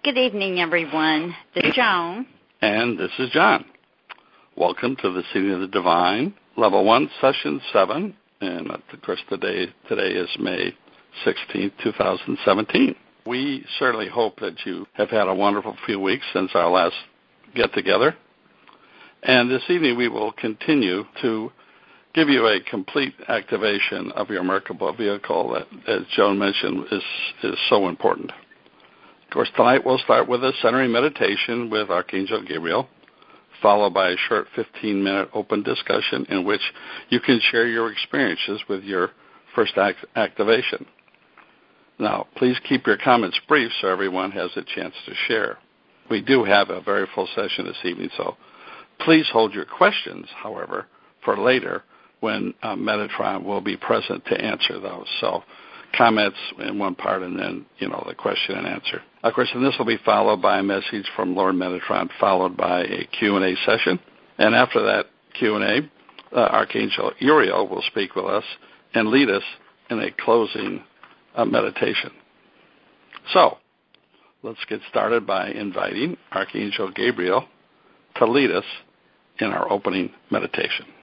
Good evening, everyone. This is Joan. And this is John. Welcome to the Seating of the Divine, Level 1, Session 7. And, of course, today is May 16th, 2017. We certainly hope that you have had a wonderful few weeks since our last get-together. And this evening we will continue to give you a complete activation of your Merkaba vehicle that, as Joan mentioned, is so important. Of course, tonight we'll start with a centering meditation with Archangel Gabriel, followed by a short 15-minute open discussion in which you can share your experiences with your first activation. Now, please keep your comments brief so everyone has a chance to share. We do have a very full session this evening, so please hold your questions, however, for later when Metatron will be present to answer those. So comments in one part and then, the question and answer. Of course, and this will be followed by a message from Lord Metatron, followed by a Q&A session. And after that Q&A, Archangel Uriel will speak with us and lead us in a closing meditation. So let's get started by inviting Archangel Gabriel to lead us in our opening meditation.